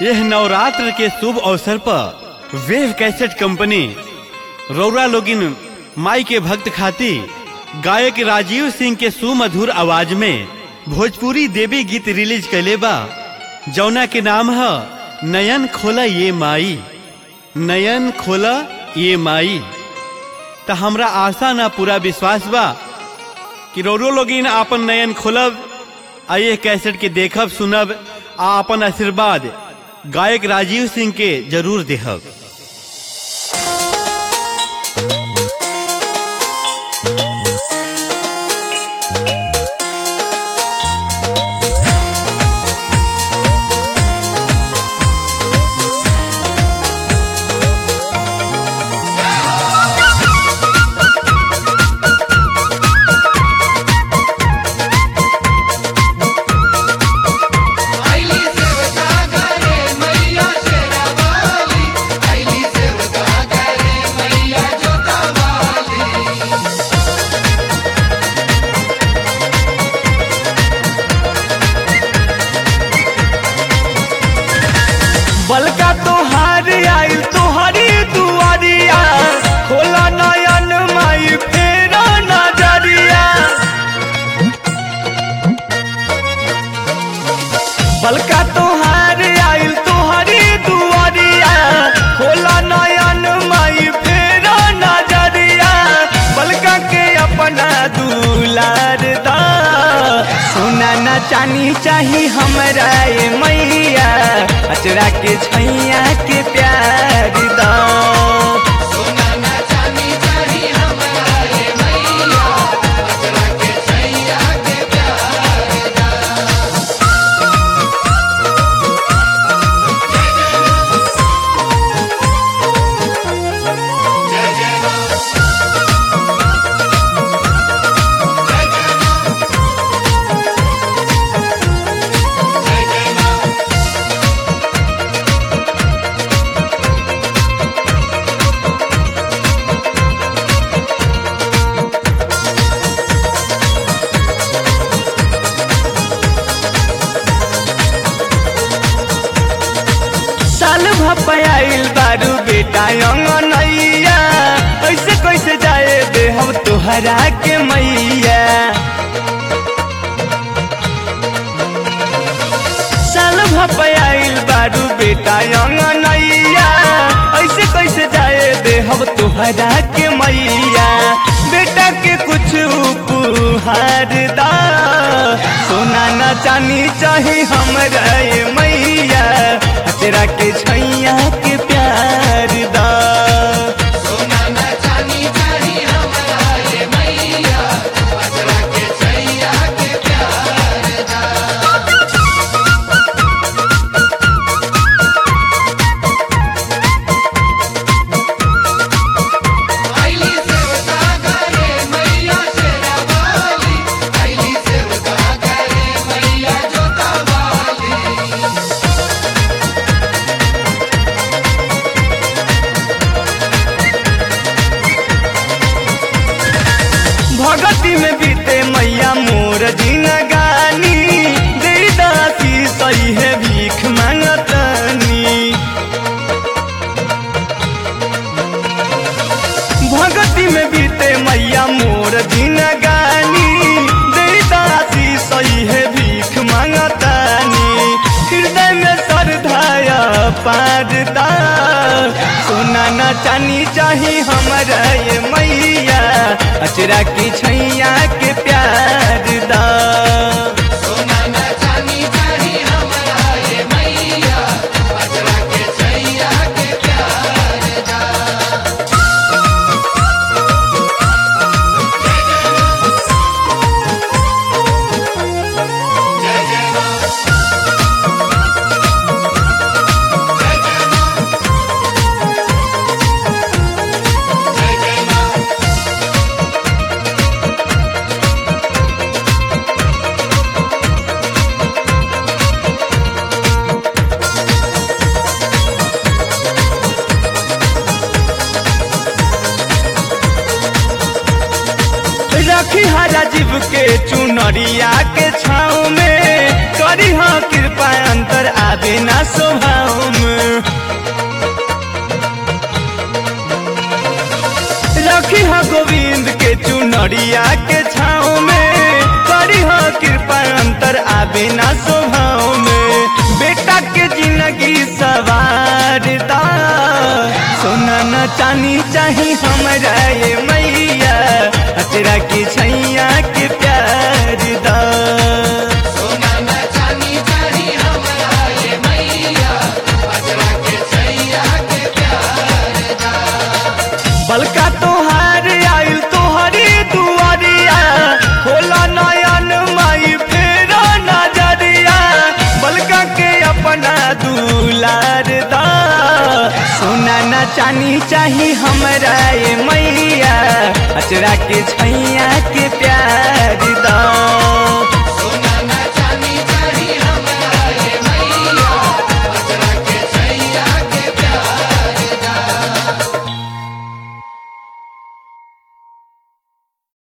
यह नवरात्र के शुभ अवसर पर वेव कैसेट कंपनी रौरा लोगिन माई के भक्त खाती गायक राजीव सिंह के सुमधुर आवाज में भोजपुरी देवी गीत रिलीज कैले बा, जौना के नाम है नयन खोला ये माई। नयन खोला ये माई। तो हमरा आशा ना पूरा विश्वास बा कि रौरो लोगिन आपन नयन खोलब आ ये कैसेट के देखब सुनब आ अपन आशीर्वाद गायक राजीव सिंह के जरूर देहब। बलका तोहार आइल तोहरी दुआरिया, खोला नयन माई फेरा नजरिया। बलका तोहार आइल तोहरी दुआरिया, खोला नयन माई फेरा नजरिया। बलका के अपना दुलार दा, सोना न चानी चाही हमरा ए मैया, अचरा के छैया के प्यार दा। सोना ना चांदी चाही हमरा ए मैया, अचरा के छैया के प्यार दा। जय जय मां, जय जय मां, जय जय मां। साल भपाइल बारू बेटा अंगनैया, ऐसे कैसे जाए दे हम तोहरा के मैया। साल भपाइल बारू बेटा अंगनैया, ऐसे कैसे जाए दे हम तोहरा के मैया। बेटा के कुछ उपहार दा, सोना न चानी चाही हमरा ए मैया, तेरा के छैया के प्यार दा। सोना ना चांदी चाही हमरा ए मैया, अचरा के छैया के प्यार दा। आईली सेवका करे मैया शेरा वाली, आईली सेवका करे मैया जोता वाली। भगती में बीते मैया मोर जिनगानी, दे दासी सही है भीख मांगतनी। भगती में बीते मैया मोर जिनगानी, दे दासी सही है भीख मांगतनी। हृदय में श्रद्धाया पारदा, सोना न चानी चाही हमरा ये मैया, अचरा की छैया के प्यार दा। सोना ना चांदी चाही हमरा ए मैया, अचरा के छैया के प्यार दा। जय जय मां, जय जय मां, जय जय मां। रखी राजीव के चुनरिया के छाँव में, करी हाँ कृपा अंतर अंतर आवे ना स्वभाव में। रखी है गोविंद के चुनरिया के छाँव में, करी है कृपा अंतर आवे ना स्वभाव में। बेटा के जिंदगी सवारदा, सोना न चांदी चाही हमरा ये मैया, अचरा की छैया के प्यार दा। सोना न चांदी चाही हमरा ये मैया, अचरा के छैया के प्यार दा। बलका तोहार आइल तोहरी दुआरिया, खोला नयन माई फेरा नजरिया, बलका के अपना दुलार दा। सोना न चांदी चाही हमरा ये मैया, अचरा के छैया के प्यार दा।